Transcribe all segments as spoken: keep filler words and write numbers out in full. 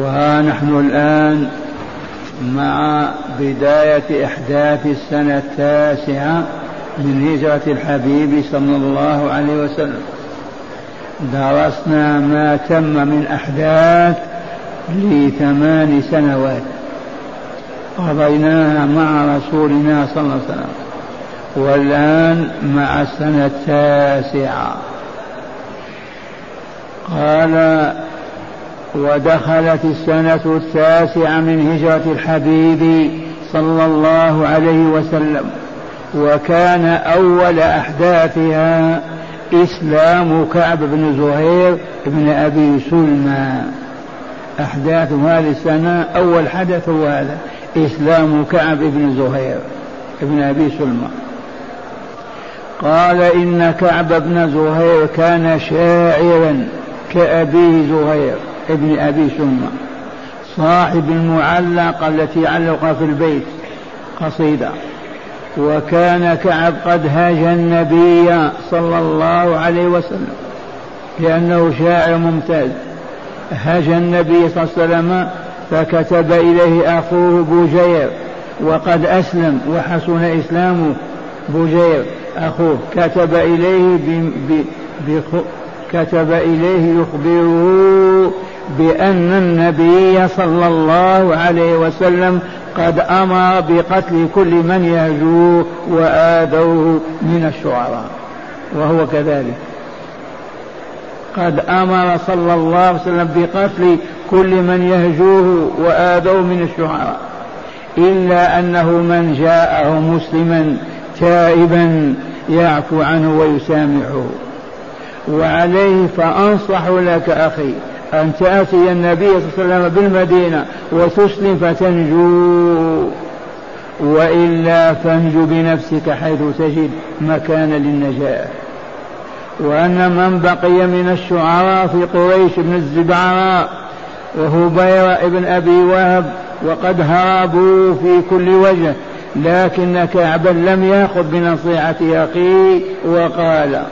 وها نحن الآن مع بداية إحداث السنة التاسعة من هجرة الحبيب صلى الله عليه وسلم. درسنا ما تم من أحداث لثمان سنوات قضيناها مع رسولنا صلى الله عليه وسلم، والآن مع السنة التاسعة. قال: ودخلت السنة التاسعة من هجرة الحبيب صلى الله عليه وسلم، وكان أول أحداثها إسلام كعب بن زهير بن أبي سلمى. أحداث هذه السنة أول حدث هو هذا، إسلام كعب بن زهير بن أبي سلمى. قال: إن كعب بن زهير كان شاعرا كأبيه زهير ابن أبي سلمى، صاحب المعلقة التي علق في البيت قصيدة. وكان كعب قد هاج النبي صلى الله عليه وسلم لأنه شاعر ممتاز. هاج النبي صلى الله عليه وسلم فكتب إليه أخوه بوجير، وقد أسلم وحسن إسلامه. بوجير أخوه كتب إليه ب... ب... ب... كتب إليه يخبره بأن النبي صلى الله عليه وسلم قد أمر بقتل كل من يهجوه وآذوه من الشعراء، وهو كذلك. قد أمر صلى الله عليه وسلم بقتل كل من يهجوه وآذوه من الشعراء، إلا أنه من جاءه مسلما تائبا يعفو عنه ويسامحه. وعليه فأنصح لك أخي أن تأتي النبي صلى الله عليه وسلم بالمدينة وتسلم فتنجو، وإلا فانجو بنفسك حيث تجد مكان للنجاة. وأن من بقي من الشعراء في قريش بن الزبعراء وهبير ابن أبي وهب وقد هربوا في كل وجه، لكن كعبا لم يأخذ بنصيحة أخيه وقال: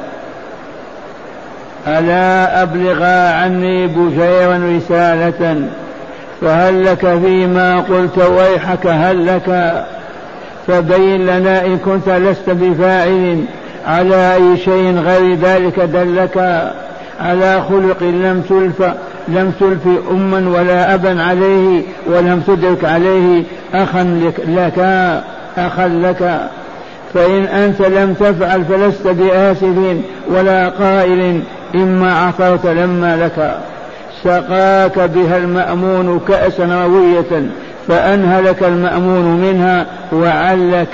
ألا أبلغا عني بجيرا رسالة فهل لك فيما قلت ويحك هل لك، فبين لنا إن كنت لست بفاعل على أي شيء غير ذلك دلك على خلق لم تلف لم تلف أما ولا أبا عليه ولم تدرك عليه أخا لك أخا لك، فإن أنت لم تفعل فلست بآسف ولا قائل إما عثرت لما لك. سقاك بها المأمون كأسا روية فأنهلك المأمون منها وعلك.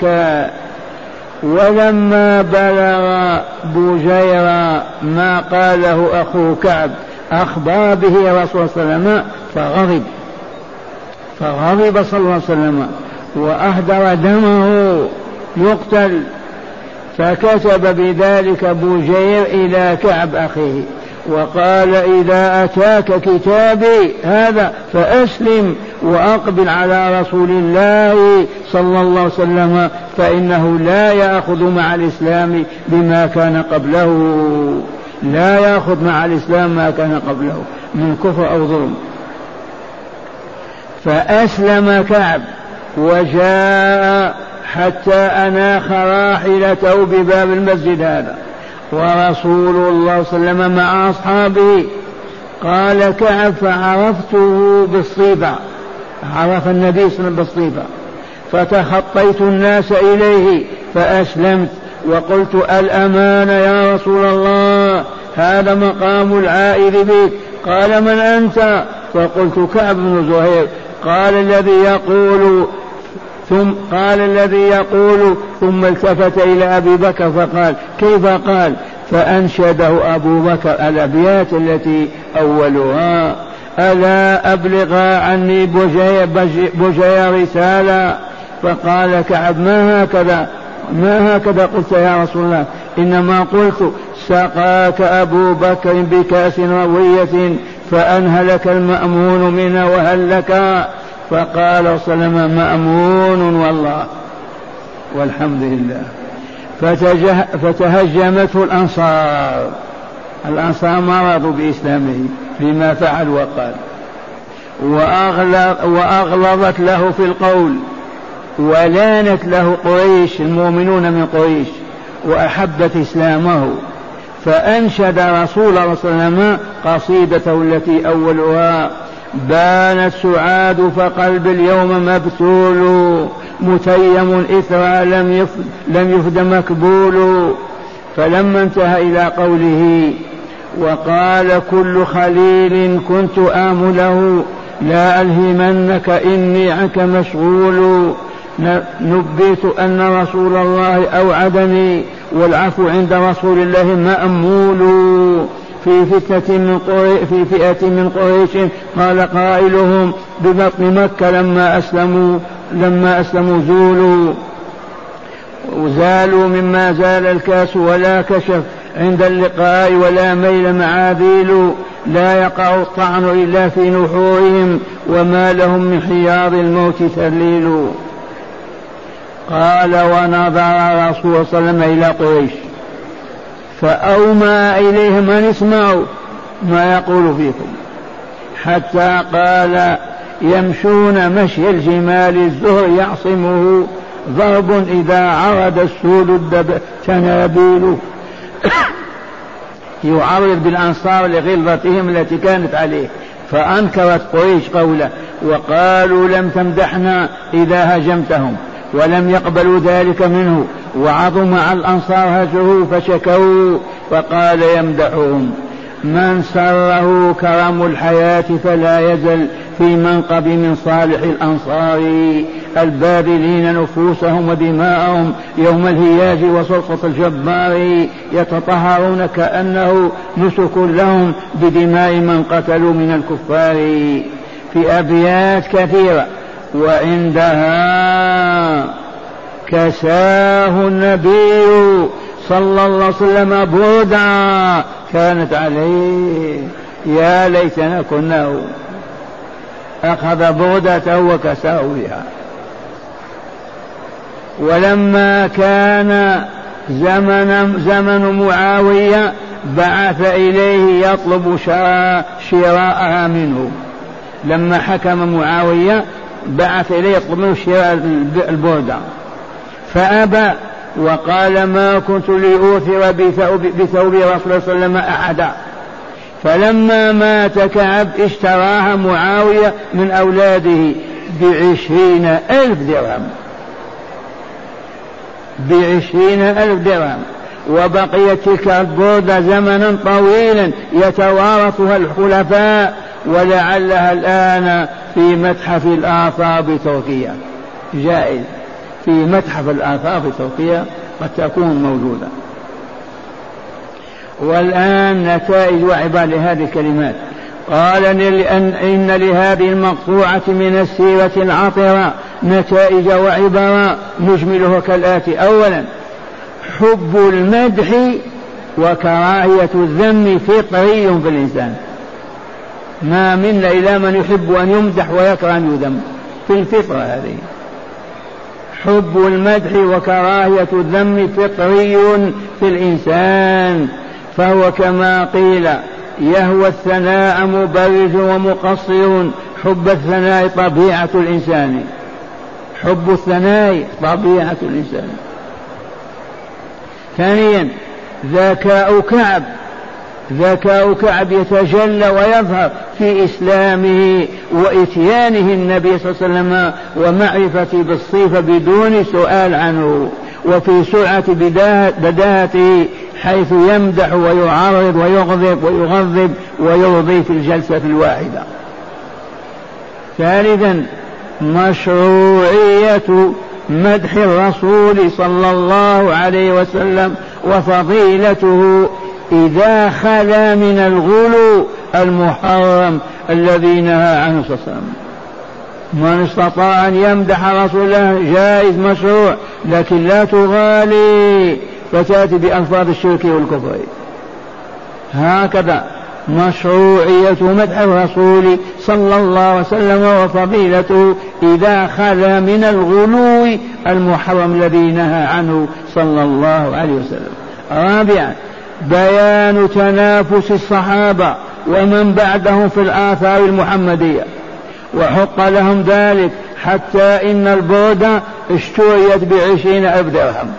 ولما بلغ بوجير ما قاله أخوه كعب أخبر به رسول صلى الله عليه وسلم فغضب فغضب صلى الله عليه وسلم وأهدر دمه يقتل، فكتب بذلك بوجير إلى كعب أخيه وقال: إذا أتاك كتابي هذا فأسلم وأقبل على رسول الله صلى الله عليه وسلم، فإنه لا يأخذ مع الإسلام بما كان قبله، لا يأخذ مع الإسلام ما كان قبله من كفر أو ظلم. فأسلم كعب وجاء حتى أناخ راحلته بباب المسجد هذا ورسول الله صلى الله عليه وسلم مع أصحابه. قال كعب: فعرفته بالصيبة، عرف النبي صلى الله عليه وسلم بالصيبة، فتخطيت الناس إليه فأسلمت وقلت: الأمان يا رسول الله، هذا مقام العائد بك. قال: من أنت؟ فقلت: كعب بن زهير. قال الذي يقول ثم قال الذي يقول ثم التفت إلى أبي بكر فقال: كيف قال؟ فأنشده أبو بكر الأبيات التي أولها: ألا أبلغ عني بجير رسالة. فقال كعب: ما هكذا ما هكذا قلت يا رسول الله، إنما قلت سقاك أبو بكر بكأس روية فأنهلك المأمون منها وهل لك. فقال صلى الله عليه وسلم: مأمون والله والحمد لله. فتهجمته الأنصار الأنصار ما رضوا بإسلامه لما فعل وقال. وأغلظت له في القول، ولانت له قريش المؤمنون من قريش وأحبت إسلامه، فأنشد رسول الله صلى الله عليه وسلم قصيدته التي أولها: بانت سعاد فقلب اليوم مبتول، متيم إثرى لم يفد مكبول. فلما انتهى إلى قوله: وقال كل خليل كنت آمله لا ألهمنك إني عنك مشغول، نبيت أن رسول الله أوعدني والعفو عند رسول الله مأمول. في فتنة من قريش في فئة من قريش قال قائلهم ببطن مكة لما أسلموا لما أسلموا زولوا وزالوا مما زال الكاس ولا كشف عند اللقاء ولا ميل معاذيل، لا يقع الطعن إلا في نحورهم وما لهم من حياض الموت تذليل. قال: ونظر رسول صلى الله عليه وسلم إلى قريش فأومى إليهم أن اسمعوا ما يقول فيكم، حتى قال: يمشون مشي الجمال الزهر يعصمه ضرب إذا عرض السود الدب تنابيل. يعرض بالأنصار لغلظتهم التي كانت عليه، فأنكرت قريش قوله وقالوا: لم تمدحنا إذا هجمتهم، ولم يقبلوا ذلك منه، وعظم على الأنصار هجره فشكوا. فقال يمدحهم: من سره كرم الحياة فلا يزل في منقب من صالح الأنصار، الباذلين نفوسهم ودماءهم يوم الهياج وسلطة الجبار، يتطهرون كأنه نسك لهم بدماء من قتلوا من الكفار. في أبيات كثيرة. وعندها كساه النبي صلى الله عليه وسلم بردعا كانت عليه، يا ليتنا كناه. أخذ بردته وكساه بها. ولما كان زمن, زمن معاوية بعث إليه يطلب شراءها منه. لما حكم معاوية بعث إليه يطلب منه شراء البردة فأبى، وقال: ما كنت لأوثر بثوب, بثوب رسول الله صلى الله عليه وسلم أحدا. فلما مات كعب اشتراها معاوية من أولاده بعشرين ألف درهم بعشرين ألف درهم وبقيت تلك البردة زمنا طويلا يتوارثها الخلفاء، ولعلها الآن في متحف الآثار بتركيا، جائز في متحف الآثار في تركيا قد تكون موجودة. والآن نتائج وعبر لهذه الكلمات. قال: لأن إن لهذه المقطوعة من السيرة العطرة نتائج وعبر نجملها كالآتي: أولا، حب المدح وكراهية الذم فطري في الإنسان، ما منا إلى من يحب أن يمدح ويكره أن يذم، في الفطرة هذه. حب المدح وكراهية الذم فطري في الإنسان، فهو كما قيل: يهوى الثناء مبرز ومقصر، حب الثناء طبيعة الإنسان، حب الثناء طبيعة الإنسان. ثانيا، ذكاء كعب ذكاء كعب يتجلى ويظهر في إسلامه وإتيانه النبي صلى الله عليه وسلم ومعرفته بالصفة بدون سؤال عنه، وفي سرعة بداهته حيث يمدح ويعرض ويغضب ويغضب ويرضي في الجلسة الواحدة. ثالثا، مشروعية مدح الرسول صلى الله عليه وسلم وفضيلته إذا خلا من الغلو المحرم الذي نهى عنه صلى الله عليه وسلم. من استطاع أن يمدح رسول الله جائز مشروع، لكن لا تغالي فتأتي بألفاظ الشرك والكفر. هكذا مشروعية مدح الرسول صلى الله عليه وسلم وفضيلته إذا خلا من الغلو المحرم الذي نهى عنه صلى الله عليه وسلم. رابعا، بيان تنافس الصحابة ومن بعدهم في الآثار المحمدية، وحق لهم ذلك حتى إن البردة اشتريت بعشرين ألف درهم.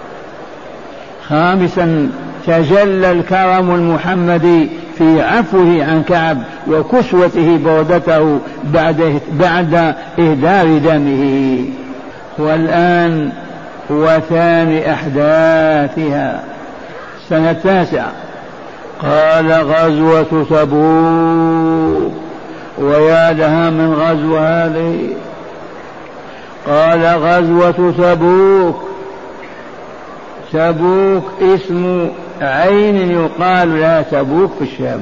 خامسا تجلى الكرم المحمدي في عفوه عن كعب وكسوته بردته بعد, بعد إهدار دمه. والآن هو ثاني أحداثها سنة التاسعة. قال غزوة تبوك، ويا لها من غزوة هذه. قال غزوة تبوك، تبوك اسم عين يقال لها تبوك في الشام.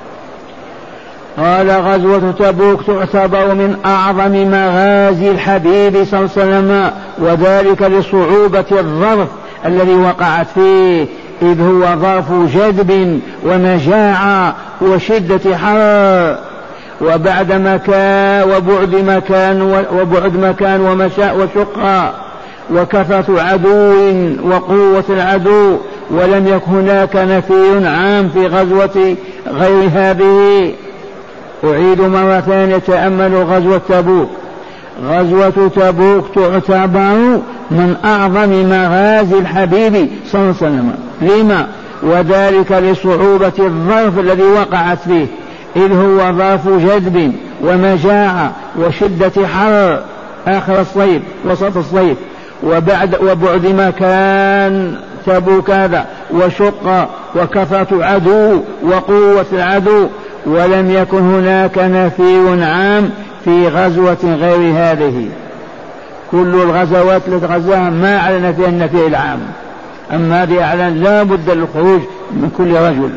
قال غزوة تبوك تعتبر من أعظم مغازي الحبيب صلى الله عليه وسلم، وذلك لصعوبة الظرف الذي وقعت فيه، إذ هو ظرف جذب ومجاعة وشدة حر، وبعد مكان وبعد مكان وبعد مكان ومشاء وشقة وكثرة عدو وقوة العدو، ولم يكن هناك نفير عام في غزوة غير هذه. أعيد مرة ثانية، تأملوا غزوة تبوك. غزوة تبوك تعتبر من أعظم مغازي الحبيب صلى الله عليه وسلم. لما؟ وذلك لصعوبة الظرف الذي وقعت فيه، إذ هو ظرف جذب ومجاعة وشدة حر آخر الصيف وسط الصيف، وبعد وبعد مكان تبوك هذا وشق وكثرة عدو وقوة العدو، ولم يكن هناك نفير عام في غزوة غير هذه. كل الغزوات التي غزاها ما أعلن فيها النفير العام، أما هذه أعلن لا بد للخروج من كل رجل.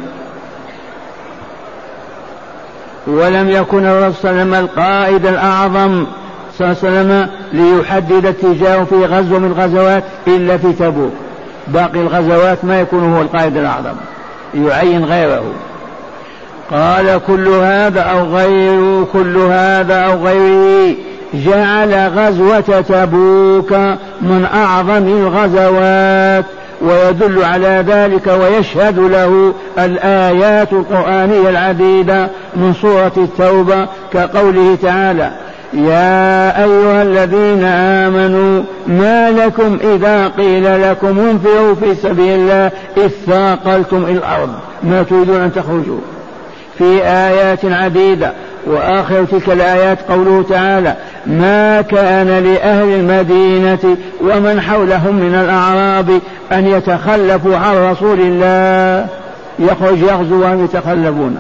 ولم يكن الرسول صلى الله عليه وسلم القائد الأعظم صلى الله عليه وسلم ليحدد اتجاهه في غزوة من الغزوات إلا في تبوك. باقي الغزوات ما يكون هو القائد الأعظم، يعين غيره. قال كل هذا أو غيره كل هذا أو غيره جعل غزوة تبوك من أعظم الغزوات، ويدل على ذلك ويشهد له الآيات القرآنية العديدة من سورة التوبة، كقوله تعالى: يا أيها الذين آمنوا ما لكم إذا قيل لكم انفروا في سبيل الله إذ ثاقلتم إلى الأرض ما تريدون أن تخرجوا، في آيات عديدة. وآخر تلك الآيات قوله تعالى: ما كان لأهل المدينة ومن حولهم من الأعراب أن يتخلفوا عن رسول الله، يخرج يغزو وهم يتخلفون.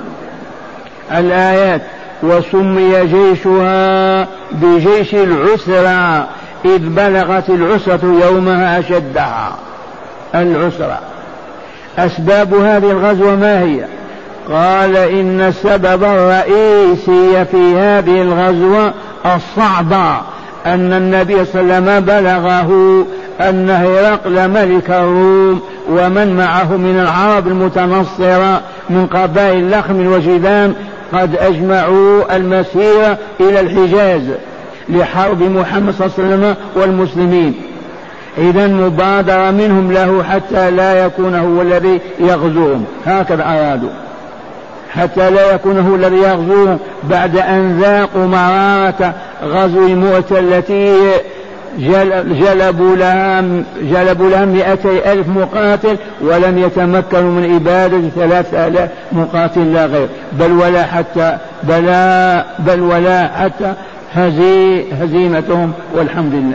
الآيات. وسمي جيشها بجيش العسرة إذ بلغت العسرة يومها أشدها. العسرة. أسباب هذه الغزوة ما هي؟ قال إن السبب الرئيسي في هذه الغزوة الصعبة أن النبي صلى الله عليه وسلم بلغه أن هرقل ملك الروم ومن معه من العرب المتنصرة من قبائل لخم وجذام قد أجمعوا المسير إلى الحجاز لحرب محمد صلى الله عليه وسلم والمسلمين. إذن مبادرة منهم له حتى لا يكون هو الذي يغزوهم، هكذا أرادوا، حتى لا يكون هو الذي يغزوهم بعد أن ذاقوا مرارة غزو مؤتة التي جلبوا لها جلبوا لها مئتي ألف مقاتل ولم يتمكنوا من إبادة ثلاثة آلاف مقاتل لا غير، بل ولا حتى بلا بل ولا حتى هزي هزيمتهم والحمد لله.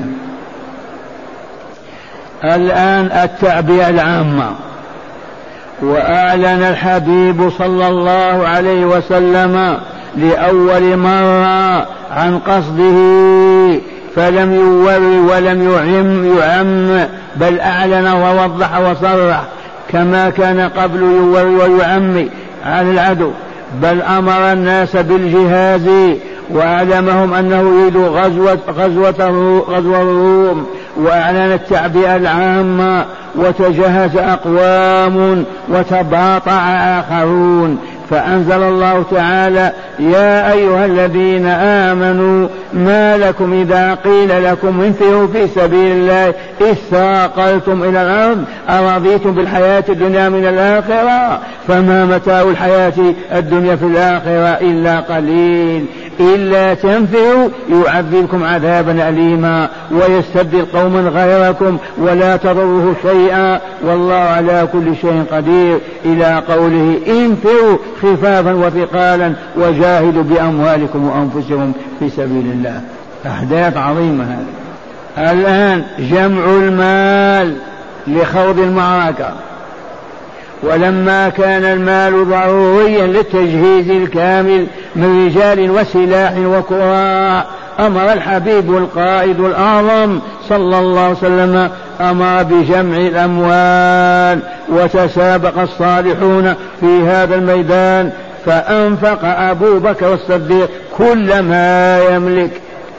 الآن التعبئة العامة. وأعلن الحبيب صلى الله عليه وسلم لأول مرة عن قصده، فلم يوري ولم يعم, يعم بل أعلن ووضح وصرح كما كان قبل يوري ويعم على العدو، بل أمر الناس بالجهاز وأعلمهم أنه يريد غزوة, غزوة, غزوة الروم، وأعلن التعبئة العامة، وتجهز أقوام وتباطأ آخرون، فأنزل الله تعالى: يا أيها الذين آمنوا ما لكم إذا قيل لكم انفروا في سبيل الله إذ ثاقلتم إلى الأرض أرضيتم بالحياة الدنيا من الآخرة فما متاع الحياة الدنيا في الآخرة إلا قليل. إلا تنفروا يعذبكم عذابا أليما ويستبدل قوما غيركم ولا تضره شيئا والله على كل شيء قدير، إلى قوله انفروا خفافا وثقالا وجاهدوا بأموالكم وأنفسكم في سبيل الله. أحداث عظيمة هذه. الآن جمع المال لخوض المعركة، ولما كان المال ضروريا للتجهيز الكامل من رجال وسلاح وكراء أمر الحبيب القائد الأعظم صلى الله عليه وسلم أمر بجمع الأموال، وتسابق الصالحون في هذا الميدان، فأنفق أبو بكر الصديق كل ما يملك،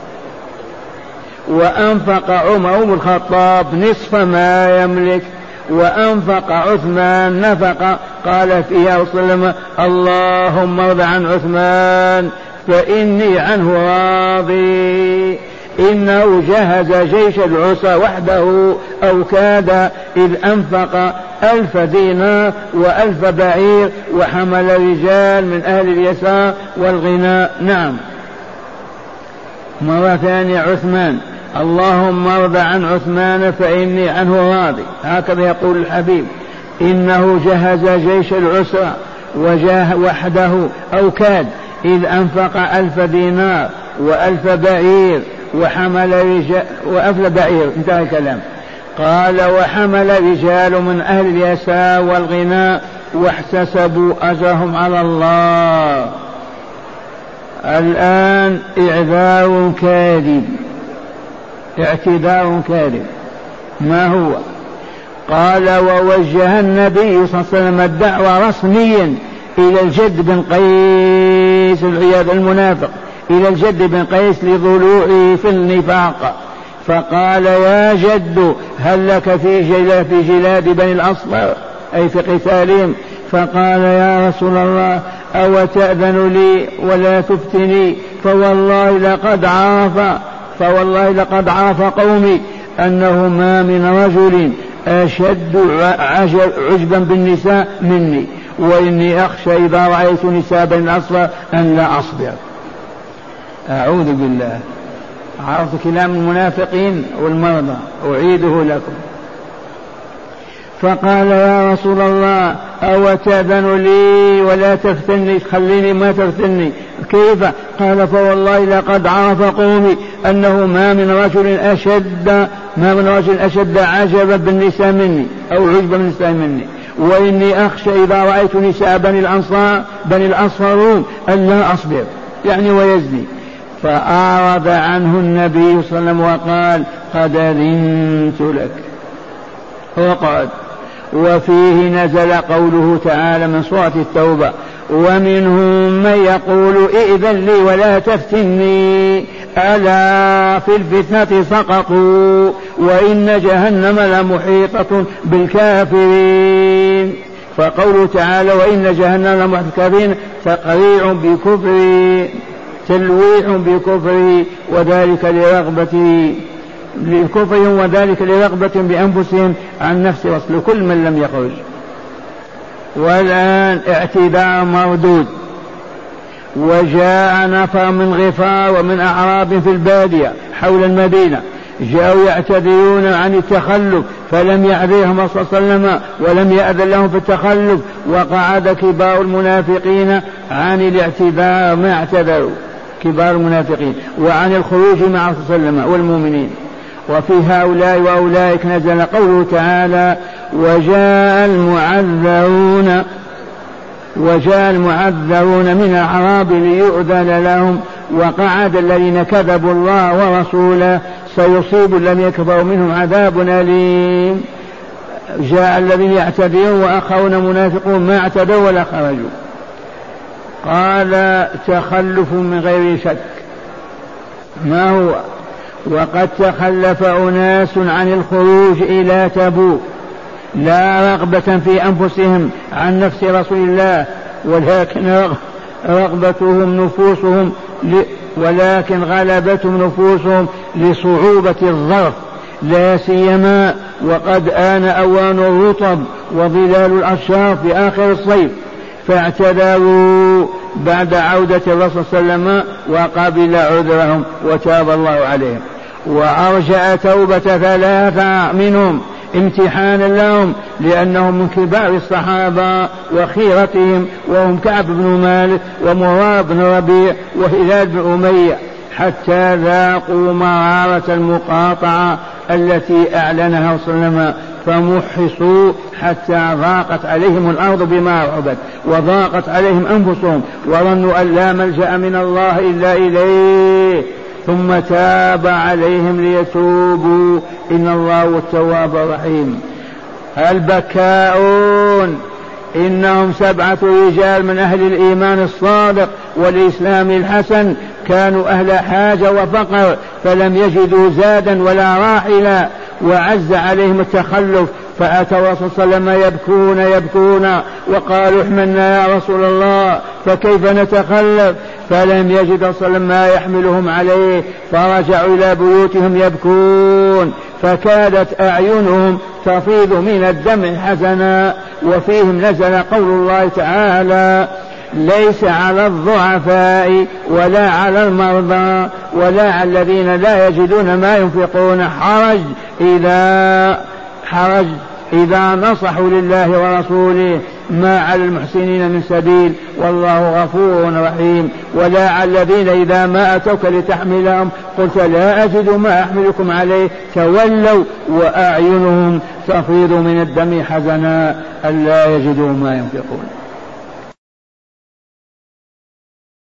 وأنفق عمر بن الخطاب نصف ما يملك، وأنفق عثمان نفق. قال فيها وسلم اللهم ارض عن عثمان فإني عنه راضي، إنه جهز جيش العسرى وحده أو كاد إذ أنفق ألف دينار وألف بعير وحمل رجال من أهل اليسار والغناء. نعم. مرة ثانية عثمان اللهم ارض عن عثمان فإني عنه راضي، هكذا يقول الحبيب، إنه جهز جيش العسرى وجاه وحده أو كاد إذ أنفق ألف دينار وألف بعير وحمل رجال وألف بعير، انتهى الكلام. قال وحمل رجال من أهل اليسار والغناء واحتسبوا أجرهم على الله. الآن إعذار كاذب، اعتذار كاذب. ما هو؟ قال ووجه النبي صلى الله عليه وسلم الدعوة رسميا إلى الجد بن قيس العياذ المنافق، إلى الجد بن قيس لضلوعه في النفاق، فقال يا جد هل لك في جلاد, في جلاد بني الأصفر أي في قتالهم؟ فقال يا رسول الله أو تأذن لي ولا تفتني، فوالله لقد عرف فوالله لقد عرف قومي أنه ما من رجل أشد عجبا بالنساء مني، وإني أخشى إذا رأيت نساء بني الأصفر أن لا أصبر. أعوذ بالله. عرفت كلام المنافقين والمرضى، أعيده لكم. فقال يا رسول الله أو تأذن لي ولا تفتني، خليني ما تفتني، كيف؟ قال فوالله لقد عرف قومي أنه ما من رجل أشد ما من رجل أشد عجبا بالنساء مني أو عجبا بالنساء مني، وإني أخشى إذا رأيت نساء بني الأنصار بني الأصفرون أن لا أصبر، يعني ويزني. فأعرض عنه النبي صلى الله عليه وسلم وقال قد أذنت لك وقعد. وفيه نزل قوله تعالى من سورة التوبة ومنهم من يقول ائذن لي ولا تفتني ألا في الفتنة سقطوا وإن جهنم لمحيطة بالكافرين. فقوله تعالى وإن جهنم لمحيطة بالكافرين تقريع بكفر تلويح بكفر وذلك لرغبته لكفرهم وذلك لرغبة بأنفسهم عن نفس وصل كل من لم يخرج. والآن اعتذار مردود. وجاء نفر من غفار ومن أعراب في البادية حول المدينة جاءوا يعتذرون عن التخلف فلم يعذرهم صلى الله عليه وسلم ولم يأذن لهم في التخلف، وقعد كبار المنافقين عن الاعتذار ما اعتذروا كبار المنافقين وعن الخروج مع صلى الله عليه وسلم والمؤمنين. وفي هؤلاء وأولئك نزل قوله تعالى وجاء المعذرون وجاء المعذرون من الأعراب ليؤذن لهم وقعد الذين كذبوا الله ورسوله سيصيب الذين يكفروا منهم عذاب أليم. جاء الذين يعتذرون وآخرون منافقون ما اعتذروا ولا خرجوا. قال تخلف من غير شك. ما هو؟ وقد تخلف أناس عن الخروج إلى تبوك لا رغبة في أنفسهم عن نفس رسول الله ولكن رغبتهم نفوسهم ولكن غلبتهم نفوسهم لصعوبة الظرف لا سيما وقد آن أوان الرطب وظلال الأشجار في آخر الصيف، فاعتذروا بعد عودة الرسول صلى الله عليه وسلم وقبل عذرهم وتاب الله عليهم. وأرجع توبة ثلاثة منهم امتحانا لهم لأنهم من كبار الصحابة وخيرتهم، وهم كعب بن مالك ومرار بن ربيع وهلال بن أمية، حتى ذاقوا مرارة المقاطعة التي أعلنها صلى الله عليه وسلم، فمحصوا حتى ضاقت عليهم الأرض بما رحبت وضاقت عليهم أنفسهم وظنوا أن لا ملجأ من الله إلا إليه، ثم تاب عليهم ليتوبوا إن الله هو التواب الرحيم. البكاؤون إنهم سبعة رجال من أهل الإيمان الصادق والإسلام الحسن، كانوا أهل حاجة وفقر فلم يجدوا زادا ولا راحلا، وعز عليهم التخلف، فأتى الرسول صلى الله عليه وسلم يبكون يبكون وقالوا احملنا يا رسول الله فكيف نتخلف، فلم يجد صلى الله عليه وسلم ما يحملهم عليه، فرجعوا إلى بيوتهم يبكون، فكادت أعينهم تفيض من الدمع حزنا. وفيهم نزل قول الله تعالى: ليس على الضعفاء ولا على المرضى ولا على الذين لا يجدون ما ينفقون حرج إذا حرج إذا نصحوا لله ورسوله، ما على المحسنين من سبيل والله غفور رحيم. ولا على الذين إذا ما أتوك لتحملهم قلت لا أجد ما أحملكم عليه تولوا وأعينهم تفيض من الدم حزنا ألا يجدوا ما ينفقون.